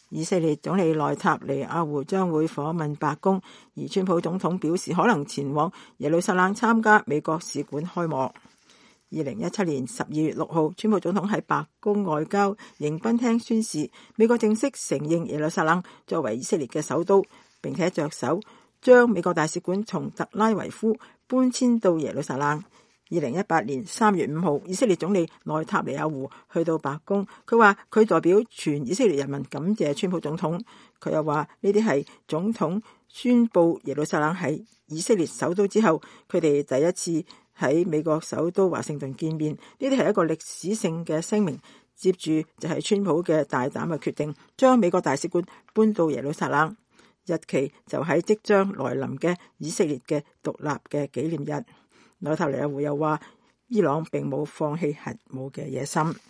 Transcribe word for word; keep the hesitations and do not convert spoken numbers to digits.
以色列總理內塔尼亞胡將會訪問白宮，而川普總統表示可能前往耶路撒冷參加美國使館開幕。二零一七年十二月六號，川普總統喺白宮外交迎賓廳宣示，美國正式承認耶路撒冷作為以色列嘅首都，並且着手將美國大使館從特拉維夫搬遷到耶路撒冷。二零一八年三月五號，以色列總理內塔尼亞胡去到白宮，佢話佢代表全以色列人民感謝川普總統。佢又話呢啲係總統宣布耶路撒冷係以色列首都之後，佢哋第一次喺美國首都華盛頓見面，呢啲係一個歷史性嘅聲明。接住就係川普嘅大膽嘅決定，將美國大使館搬到耶路撒冷，日期就喺即將來臨嘅以色列嘅獨立嘅紀念日。內塔尼亞胡又話，伊朗並冇放棄核武嘅野心。